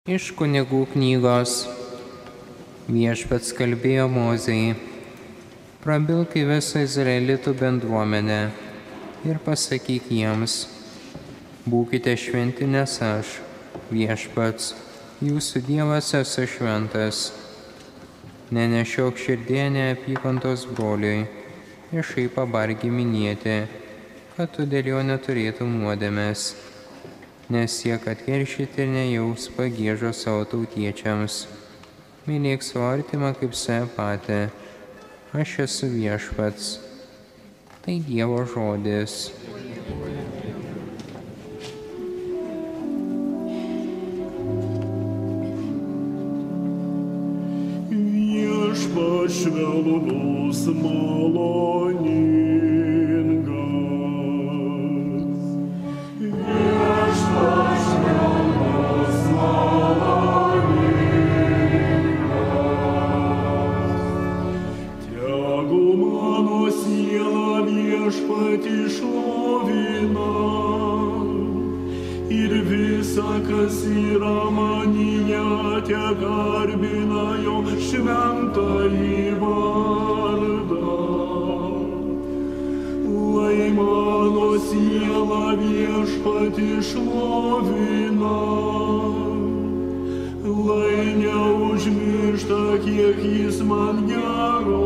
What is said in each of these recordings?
Iš Kunigų knygos. Viešpats kalbėjo Mozei: prabilk į visą izraelitų bendruomenę ir pasakyk jiems: būkite šventi, nes aš, Viešpats, jūsų Dievas, esu šventas. Nenešiok širdie neapykantos broliui ir šaipą bargi minėti, kad tu dėl jo neturėtum nuodėmės, nes siek atkeršyti ir nejaus pagiežo savo tautiečiams. Mylėk savo artimą kaip save patį. Aš esu Viešpats. Tai Dievo žodis. Viešpats švelnus maloningas. Viešpats švelnus maloningas. Tegu mano siela Viešpatį šlovina ir visa, kas yra manyje, tegarbina jo šventąjį vardą. Lai mano siela Viešpatį šlovina, lai neužmiršta, kiek jis man gero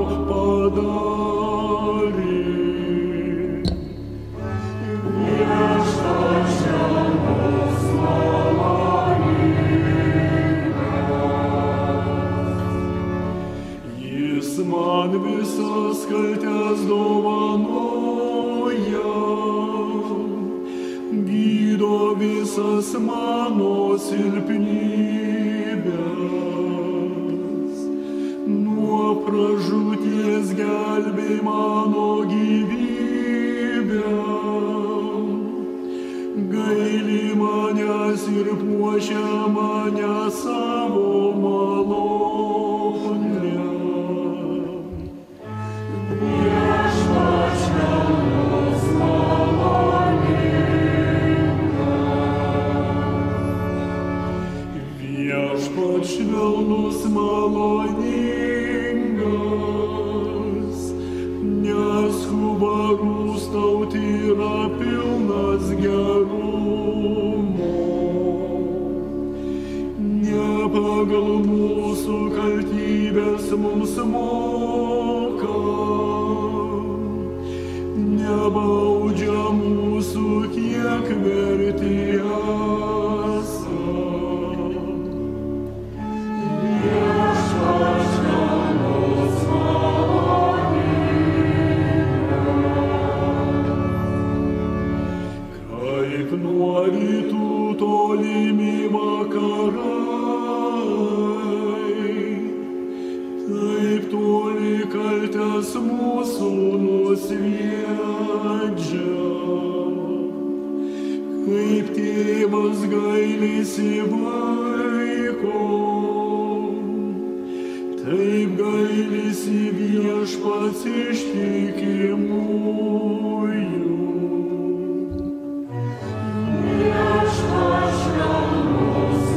padarė. Viešpats švelnus maloningas. Jis man visas kaltes dovanoja, gydo visas mano silpnybes. Nuo pražūties gelbė mano gyvybę. Gaili manęs ir puošia mane savo malone. Viešpats švelnus maloningas. Viešpats švelnus maloningas, neskuba rūstauti, yra pilnas gerumo. Ne pagal mūsų kaltybes mums moka, nebaudžia mūsų, kiek verti esam. Viešpats švelnus maloningas. Kaip nuo rytų tolimi vakarai, taip toli kaltes mūsų nusviedžia. Kaip tėvas gailisi vaiko, taip gailisi Viešpats ištikimųjų. Viešpats švelnus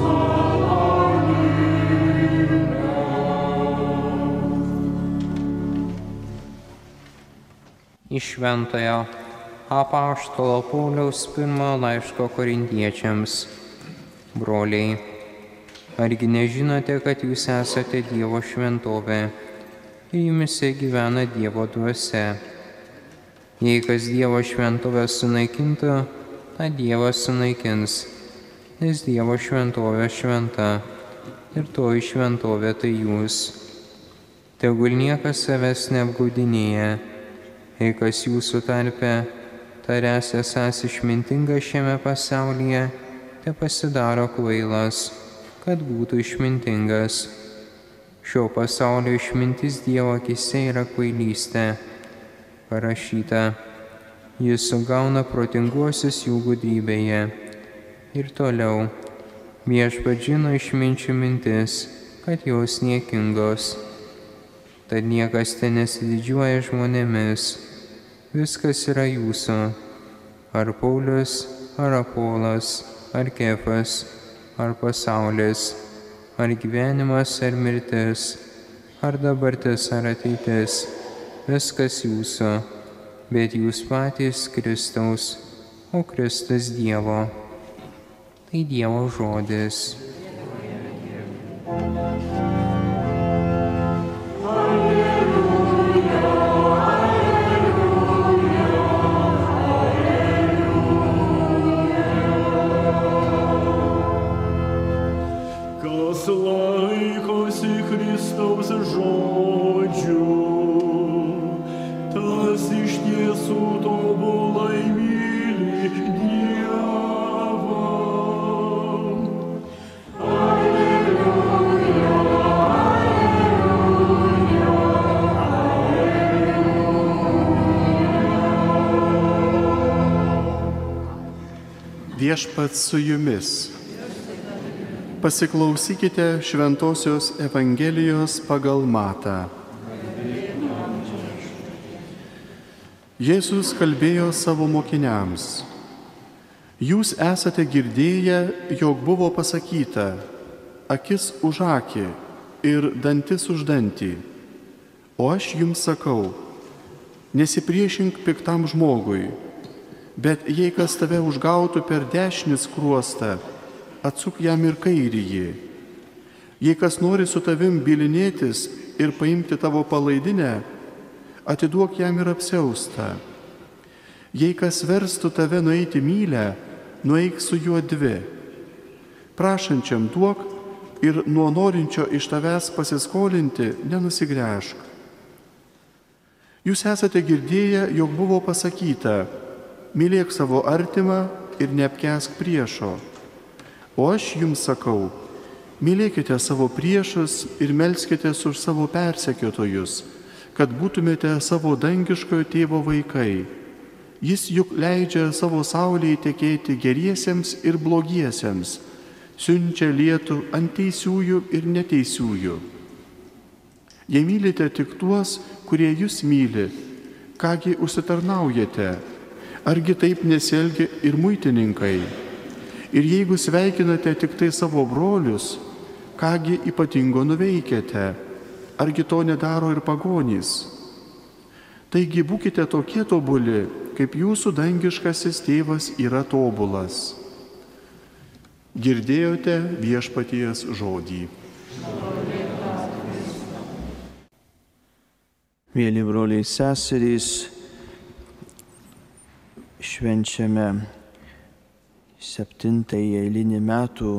maloningas. Iš Šventojo apaštalo Pauliaus pirmojo laiško Korintiečiams. Broliai, argi nežinote, kad jūs esate Dievo šventovė ir jumise gyvena Dievo dvasia? Jei kas Dievo šventovę sunaikintų, tą Dievas sunaikins, nes Dievo šventovė šventa ir toji šventovė tai jūs. Tegul niekas savęs neapgaudinėja, jei kas jūsų tarpe taręs esąs išmintingas šiame pasaulyje, te pasidaro kvailas, kad būtų išmintingas. Šio pasaulio išmintis Dievo akyse yra kvailystė. Parašyta: jis sugauna protinguosius jų gudrybėje. Ir toliau: Viešpats žino išminčių mintis, kad jos niekingos. Tad niekas ten nesididžiuoja žmonėmis. Viskas yra jūsų. Ar Paulius, ar Apolas, ar Kefas, ar pasaulis, ar gyvenimas, ar mirtis, ar dabartis, ar ateitis, viskas jūsų, bet jūs patys Kristaus, o Kristus Dievo. Tai Dievo žodis. Kas laikosi Kristaus žodžių, tas iš tiesų tobulai myli Dievą. Alleluja, alleluja, alleluja. Viešpats su jumis. Pasiklausykite Šventosios Evangelijos pagal Matą. Jėzus kalbėjo savo mokiniams: Jūs esate girdėję, jog buvo pasakyta, akis už akį ir dantis už dantį. O aš jums sakau, nesipriešink piktam žmogui, bet jei kas tave užgautų per dešinį skruostą, atsuk jam ir kairįjį. Jei kas nori su tavim bylinėtis ir paimti tavo palaidinę, atiduok jam ir apsiaustą. Jei kas verstų tave nueiti mylę, nueik su juo 2. Prašančiam duok ir nuo norinčio iš tavęs pasiskolinti nenusigręžk. Jūs esate girdėję, jog buvo pasakyta, mylėk savo artimą ir neapkęsk priešo. O aš jums sakau, mylėkite savo priešus ir melskitės už savo persekiotojus, kad būtumėte savo dangiškojo tėvo vaikai. Jis juk leidžia savo saulėje tekėti geriesiems ir blogiesiems, siunčia lietų ant teisiųjų ir neteisiųjų. Jei mylite tik tuos, kurie jūs myli, kągi užsitarnaujate, argi taip nesielgia ir muitininkai? Ir jeigu sveikinate tik tai savo brolius, kągi ypatingo nuveikėte, argi to nedaro ir pagonys? Taigi būkite tokie tobuli, kaip jūsų dangiškasis tėvas yra tobulas. Girdėjote Viešpaties žodį. Mėly broliai seserys, švenčiame 7. eilinį metų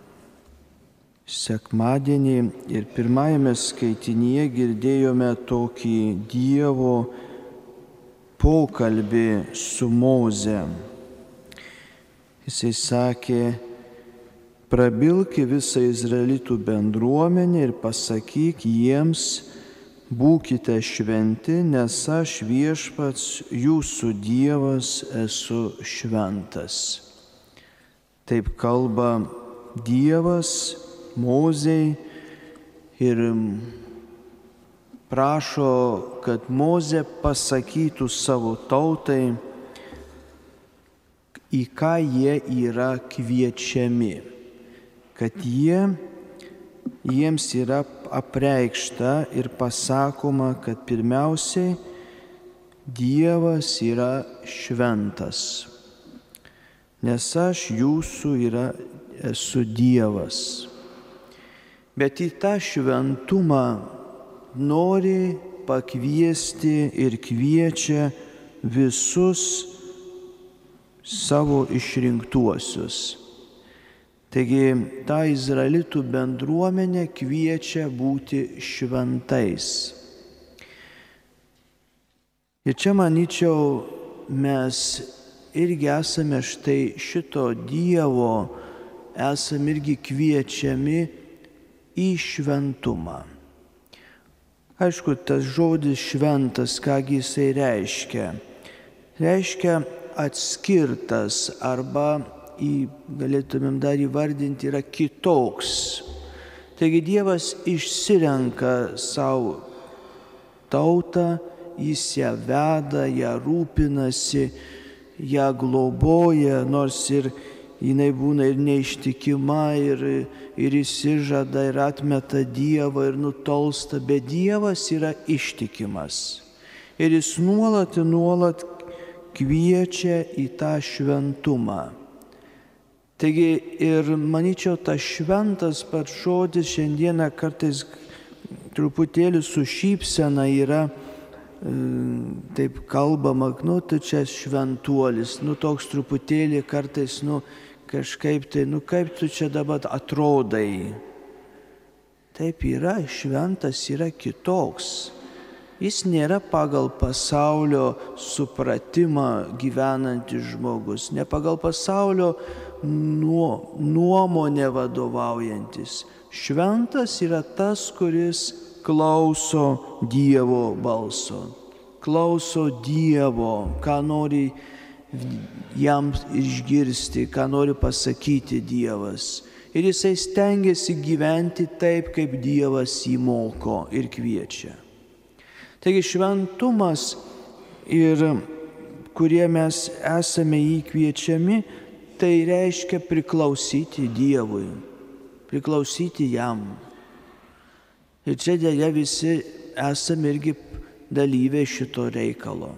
sekmadienį ir pirmajame skaitinyje girdėjome tokį Dievo pokalbį su Moze. Jisai sakė, prabilk visą izraelitų bendruomenę ir pasakyk jiems, būkite šventi, nes aš Viešpats jūsų Dievas esu šventas. Taip kalba Dievas Mozei ir prašo, kad Mozė pasakytų savo tautai, į ką jie yra kviečiami, kad jiems yra apreikšta ir pasakoma, kad pirmiausiai Dievas yra šventas. Nes aš jūsų esu Dievas. Bet į tą šventumą nori pakviesti ir kviečia visus savo išrinktuosius. Taigi tą izraelitų bendruomenę kviečia būti šventais. Ir čia, manyčiau, mes irgi esame štai šito Dievo, esame irgi kviečiami į šventumą. Aišku, tas žodis šventas, kągi jisai reiškia? Reiškia atskirtas arba, galėtumėm dar įvardinti, yra kitoks. Taigi Dievas išsirenka savo tautą, jis ją veda, ją rūpinasi, ją globoja, nors ir jinai būna ir neištikima, ir įsižada, ir atmeta Dievą, ir nutolsta, bet Dievas yra ištikimas. Ir jis nuolat kviečia į tą šventumą. Taigi ir manyčiau, tas šventas pats žodis šiandieną kartais truputėlį su šypsena yra taip kalbama, tai čia šventuolis, toks truputėlį kartais, kažkaip tai, kaip tu čia dabar atrodai. Taip yra, šventas yra kitoks. Jis nėra pagal pasaulio supratimą gyvenantis žmogus, ne pagal pasaulio nuomonę vadovaujantis. Šventas yra tas, kuris klauso Dievo balso, klauso Dievo, ką nori jam išgirsti, ką nori pasakyti Dievas. Ir jisai stengiasi gyventi taip, kaip Dievas jį moko ir kviečia. Taigi šventumas, ir kurie mes esame jį kviečiami, tai reiškia priklausyti Dievui, priklausyti jam. Ir čia dėja visi esame irgi dalyviai šito reikalo.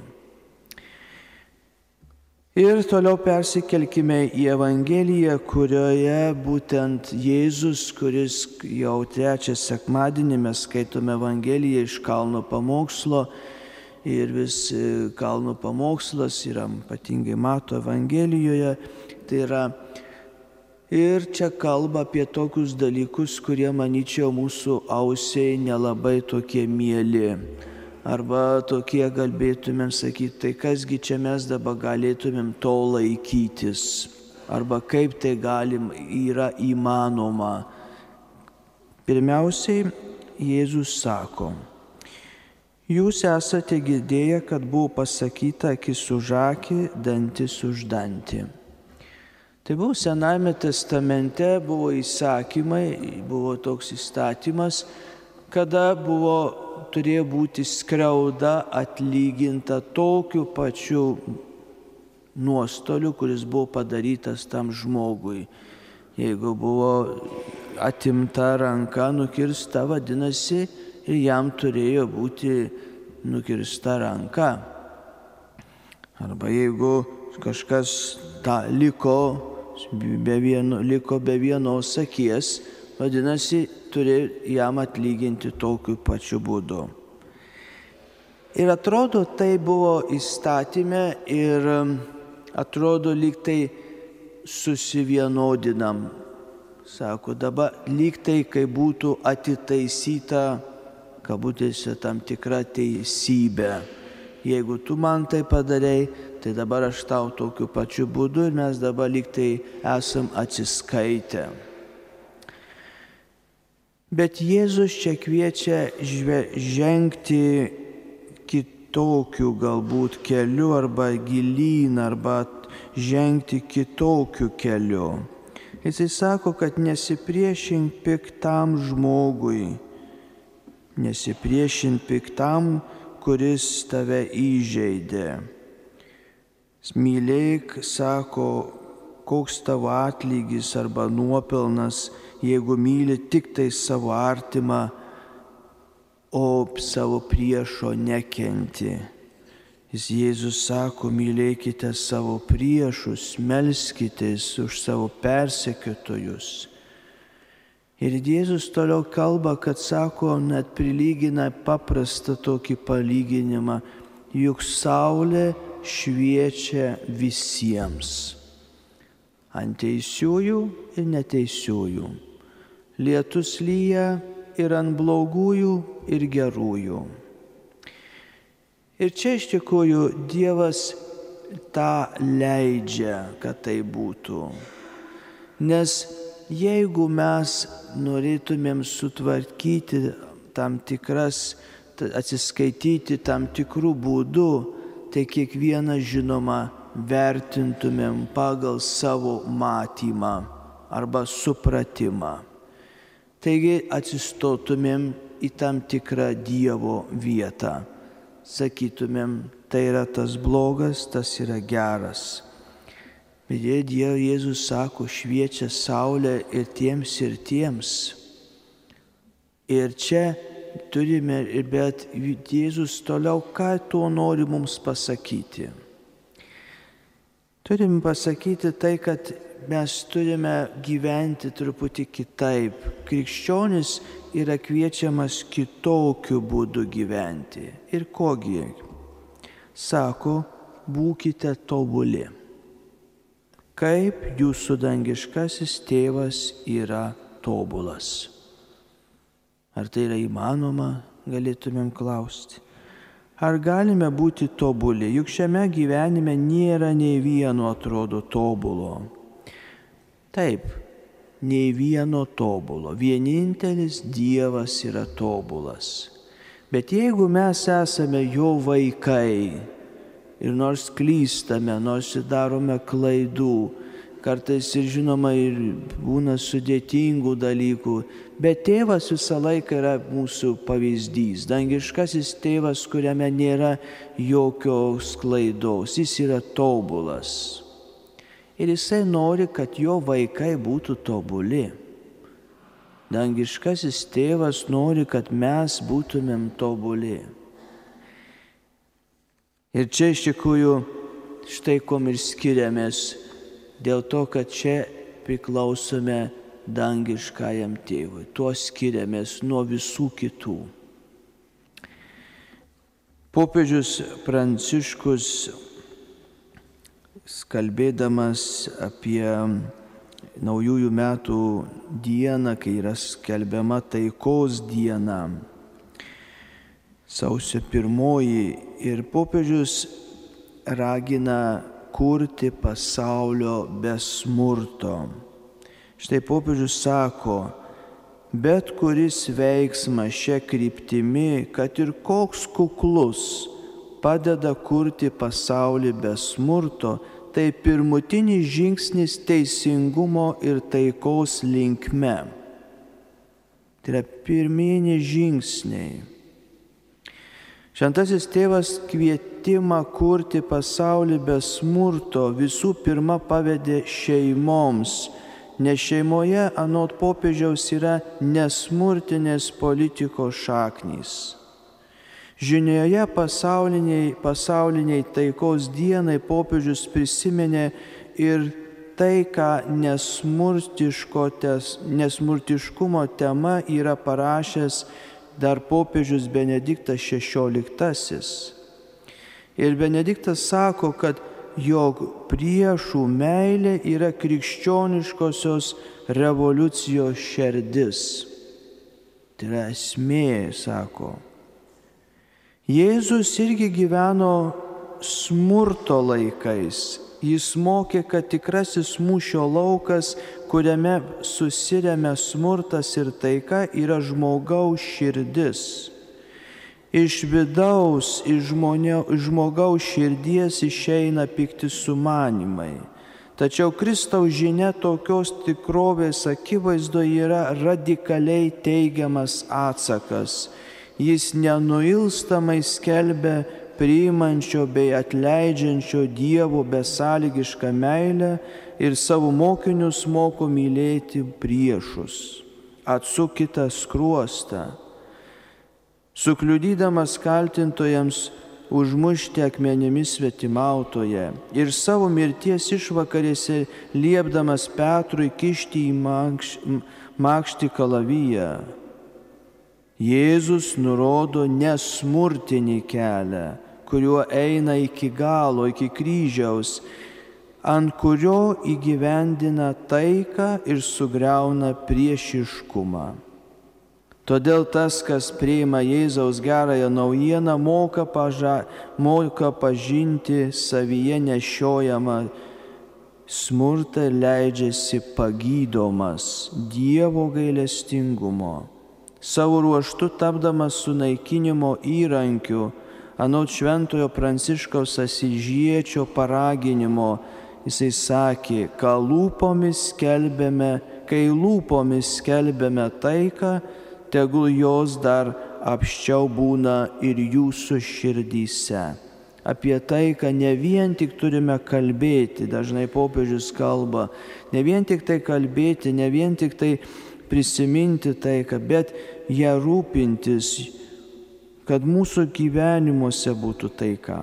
Ir toliau persikelkime į Evangeliją, kurioje būtent Jėzus, kuris jau trečią sekmadienį mes skaitome Evangeliją iš Kalno pamokslo, ir vis Kalno pamokslas yra ypatingai Mato Evangelijoje, tai yra ir čia kalba apie tokius dalykus, kurie, manyčiau, mūsų ausiai nelabai tokie mieli. Arba tokie galėtumėm sakyti, tai kasgi čia mes dabar galėtumėm to laikytis. Arba kaip tai yra įmanoma. Pirmiausiai, Jėzus sako, jūs esate girdėję, kad buvo pasakyta akis už akį, dantis už dantį. Tai buvo Senajame testamente, buvo įsakymai, buvo toks įstatymas, kada turėjo būti skriauda atlyginta tokiu pačiu nuostoliu, kuris buvo padarytas tam žmogui. Jeigu buvo atimta ranka, nukirsta, vadinasi, ir jam turėjo būti nukirsta ranka. Arba jeigu kažkas liko be vienos akies, vadinasi, turi jam atlyginti tokiu pačiu būdu. Ir atrodo, tai buvo įstatyme ir atrodo, lyg tai susivienodinam. Sako, dabar lyg tai, kai būtų atitaisyta, kabutėse, tam tikra teisybė. Jeigu tu man tai padarei, tai dabar aš tau tokiu pačiu būdu ir mes dabar lyg tai esam atsiskaitę. Bet Jėzus čia kviečia žengti kitokiu galbūt keliu arba gilyn, arba žengti kitokiu keliu. Jisai sako, kad nesipriešink piktam žmogui, nesipriešink piktam, kuris tave įžeidė. Mylėk, sako, koks tavo atlygis arba nuopelnas, jeigu myli tik tai savo artimą, o savo priešo nekenti. Jėzus sako, mylėkite savo priešus, melskitės už savo persekiotojus. Ir Jėzus toliau kalba, kad sako, net prilygina paprastą tokį palyginimą, juk saulė šviečia visiems, ant teisiųjų ir neteisiųjų. Lietus lyja ir ant blogųjų ir gerųjų. Ir čia iš tikrųjų Dievas tą leidžia, kad tai būtų. Nes jeigu mes norėtumėm sutvarkyti tam tikras, atsiskaityti tam tikrų būdų, tai kiekvieną, žinoma, vertintumėm pagal savo matymą arba supratimą. Taigi atsistotumėm į tam tikrą Dievo vietą. Sakytumėm, tai yra tas blogas, tas yra geras. Bet Jėzus sako, šviečia saulė ir tiems. Ir čia turime, bet Jėzus toliau ką tuo nori mums pasakyti. Turim pasakyti tai, kad mes turime gyventi truputį kitaip. Krikščionis yra kviečiamas kitokiu būdu gyventi. Ir kogi? Sako, būkite tobuli, kaip jūsų dangiškasis tėvas yra tobulas. Ar tai yra įmanoma, galėtumėm klausti. Ar galime būti tobuli? Juk šiame gyvenime nėra nei vieno atrodo tobulo. Taip, nei vieno tobulo. Vienintelis Dievas yra tobulas. Bet jeigu mes esame jo vaikai ir nors klystame, nors darome klaidų, kartais ir žinoma ir būna sudėtingų dalykų, bet tėvas visą laiką yra mūsų pavyzdys. Dangiškasis tėvas, kuriame nėra jokios klaidos, jis yra tobulas. Ir jisai nori, kad jo vaikai būtų tobuli. Dangiškasis tėvas nori, kad mes būtumėm tobuli. Ir čia iš tikrųjų štai kom ir skiriamės, dėl to, kad čia priklausome dangiškajam tėvui. Tuo skiriamės nuo visų kitų. Popiežius Pranciškus, kalbėdamas apie naujųjų metų dieną, kai yra skelbiama taikos diena, sausio 1, ir popiežius ragina kurti pasaulio be smurto. Štai popiežius sako, bet kuris veiksmas šia kryptimi, kad ir koks kuklus, padeda kurti pasaulį be smurto, tai pirmutinis žingsnis teisingumo ir taikos linkme. Tai yra pirminiai žingsniai. Šventasis tėvas kvietimą kurti pasaulį be smurto visų pirma pavedė šeimoms, nes šeimoje anot popiežiaus yra nesmurtinės politikos šaknys. Žinioje pasauliniai taikos dienai popiežius prisiminė ir tai, ką nesmurtiškumo tema yra parašęs dar popiežius Benediktas XVI. Ir Benediktas sako, kad jog priešų meilė yra krikščioniškosios revoliucijos šerdis. Tai yra esmė, sako. Jėzus irgi gyveno smurto laikais. Jis mokė, kad tikrasis mūšio laukas, kuriame susiremia smurtas ir taika, yra žmogaus širdis. Iš vidaus, iš žmogaus širdies išeina pikti sumanimai. Tačiau Kristaus žinia tokios tikrovės akivaizdoje yra radikaliai teigiamas atsakas. Jis nenuilstamai skelbia priimančio bei atleidžiančio Dievo besąlygišką meilę ir savo mokinius moko mylėti priešus. Atsukite skruostą. Sukliudydamas kaltintojams užmušti akmenimis svetimautoje ir savo mirties išvakarėse liepdamas Petrui kišti į makštį kalaviją, Jėzus nurodo nesmurtinį kelią, kuriuo eina iki galo, iki kryžiaus, ant kurio įgyvendina taiką ir sugriauna priešiškumą. Todėl tas, kas priima Jėzaus gerąją naujieną, moka pažinti savyje nešiojamą smurtą ir leidžiasi pagydomas Dievo gailestingumo. Savo ruožtu tapdamas sunaikinimo įrankiu, anot šventojo Pranciškaus Asyžiečio paraginimo, jisai sakė, kai lūpomis skelbėme taiką, tegul jos dar apsčiau būna ir jūsų širdyse. apie taiką ne vien tik turime kalbėti, dažnai popiežius kalba, ne vien tik tai kalbėti, ne vien tik tai prisiminti taiką, bet ją rūpintis, kad mūsų gyvenimuose būtų taika.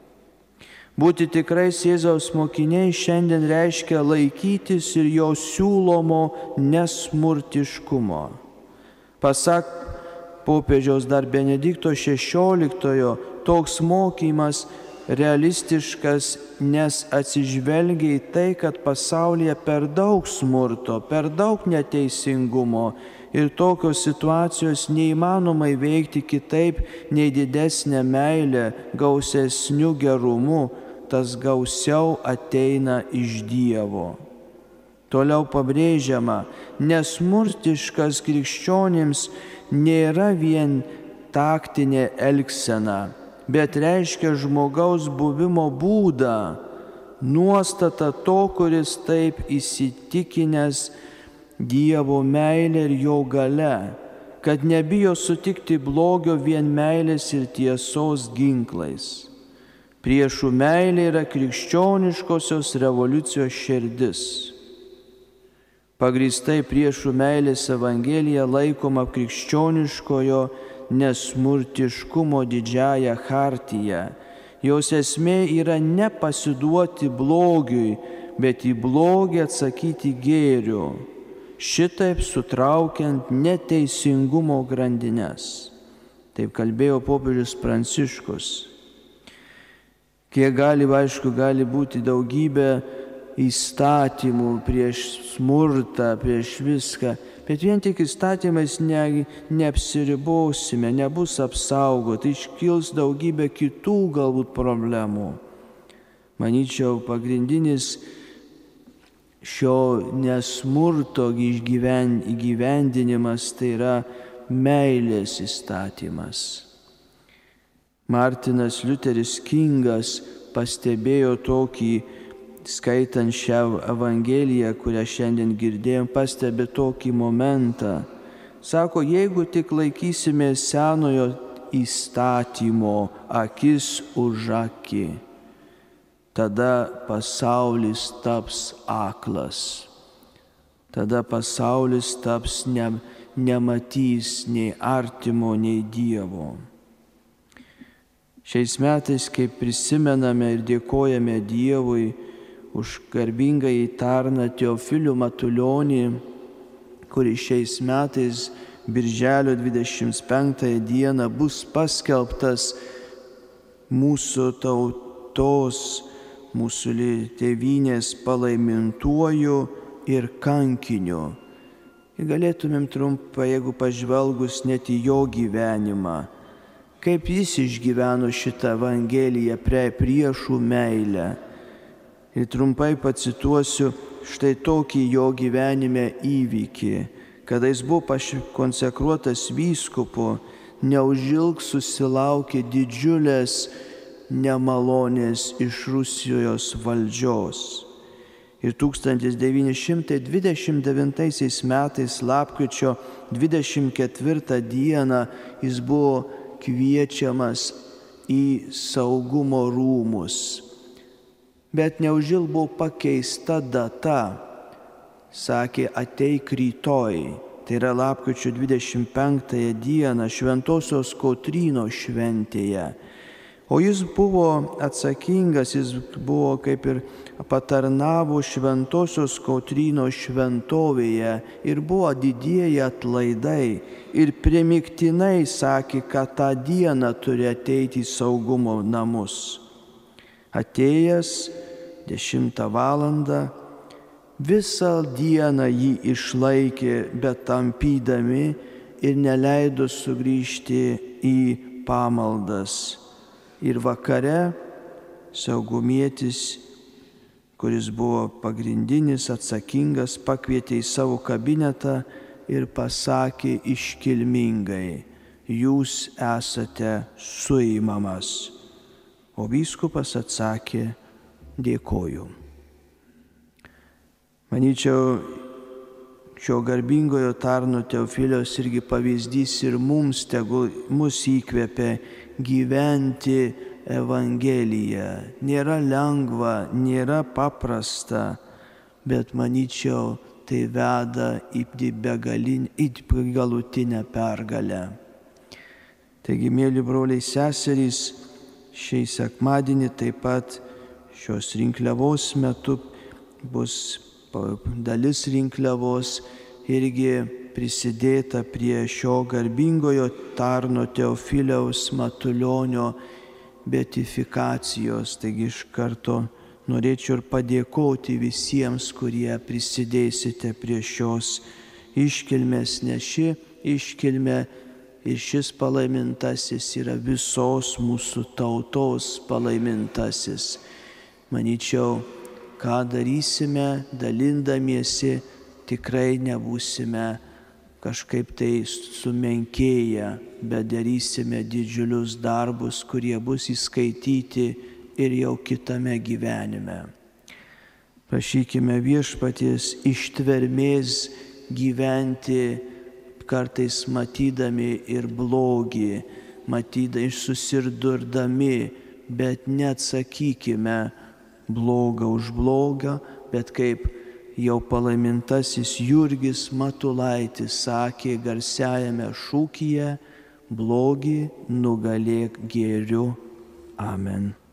Būti tikrais Jėzaus mokiniai šiandien reiškia laikytis ir jo siūlomo nesmurtiškumo. Pasak popiežiaus dar Benedikto XVI, toks mokymas realistiškas, nes atsižvelgia į tai, kad pasaulyje per daug smurto, per daug neteisingumo ir tokios situacijos neįmanoma įveikti kitaip nei didesnė meilė, gausesniu gerumu, tas gausiau ateina iš Dievo. Toliau pabrėžiama, nesmurtiškas krikščionims nėra vien taktinė elgsena, bet reiškia žmogaus buvimo būdą, nuostata to, kuris taip įsitikinęs Dievo meilė ir jo gale, kad nebijo sutikti blogio vien meilės ir tiesos ginklais. Priešų meilė yra krikščioniškosios revoliucijos širdis. Pagrįstai priešų meilės evangelija laikoma krikščioniškojo nesmurtiškumo didžiąja chartija. Jos esmė yra nepasiduoti blogiui, bet į blogį atsakyti gėriu, šitaip sutraukiant neteisingumo grandines. Taip kalbėjo popiežius Pranciškus. Kiek gali būti daugybė įstatymų prieš smurtą, prieš viską, bet vien tik įstatymais neapsiribosime, nebus apsaugoti, iškils daugybė kitų galbūt problemų. Manyčiau, pagrindinis šio nesmurto įgyvendinimas tai yra meilės įstatymas. Martinas Liuteris Kingas pastebėjo tokį, skaitant šią evangeliją, kurią šiandien girdėjom, pastebi tokį momentą. Sako, jeigu tik laikysime senojo įstatymo akis už akį, tada pasaulis taps aklas. Tada pasaulis taps nematys nei artimo, nei Dievo. Šiais metais, kai prisimename ir dėkojame Dievui už garbingąjį tarną Teofilių Matulionį, kuris šiais metais birželio 25 dieną bus paskelbtas mūsų tautos, mūsų tėvynės palaimintuoju ir kankiniu. Ir galėtumėm trumpai, jeigu pažvelgus net į jo gyvenimą, kaip jis išgyveno šitą evangeliją prie priešų meilę. Ir trumpai pacituosiu štai tokį jo gyvenime įvykį, kada jis buvo konsekruotas vyskupu, neužilg susilaukė didžiulės nemalonės iš Rusijos valdžios. Ir 1929 metais lapkričio 24 dieną jis buvo kviečiamas į saugumo rūmus. Bet neužilg buvo pakeista data. Sakė, ateik rytoj. Tai yra lapkričio 25 dieną Šventosios Kotrynos šventėje. O jis buvo atsakingas, jis buvo kaip ir patarnavo Šventosios Kotrynos šventovėje ir buvo didieji atlaidai. Ir primiktinai sakė, kad tą dieną turi ateiti į saugumo namus. Atėjęs 10 valandą, visą dieną jį išlaikė, bet tampydami ir neleido sugrįžti į pamaldas. Ir vakare saugumietis, kuris buvo pagrindinis, atsakingas, pakvietė į savo kabinetą ir pasakė iškilmingai, jūs esate suimamas. O vyskupas atsakė, dėkoju. Manyčiau, šio garbingojo tarno Teofiliaus irgi pavyzdys ir mums, tegul mus įkvėpė gyventi Evangelija. Nėra lengva, nėra paprasta, bet manyčiau, tai veda į galutinę pergalę. Taigi, mėly broliai seserys, šiai sekmadienį taip pat šios rinkliavos metu bus dalis rinkliavos irgi prisidėta prie šio garbingojo tarno Teofiliaus Matulionio beatifikacijos. Taigi iš karto norėčiau ir padėkoti visiems, kurie prisidėsite prie šios iškilmės, nes ši iškilmė ir šis palaimintasis yra visos mūsų tautos palaimintasis. Manyčiau, ką darysime, dalindamiesi, tikrai nebūsime kažkaip tai sumenkėję, bet darysime didžiulius darbus, kurie bus įskaityti ir jau kitame gyvenime. Prašykime Viešpaties ištvermės gyventi, kartais matydami ir blogį, matydami ir susidurdami, bet neatsakykime blogą už blogą, bet kaip jau palaimintasis Jurgis Matulaitis sakė garsiajame šūkyje, blogį nugalėk gėriu. Amen.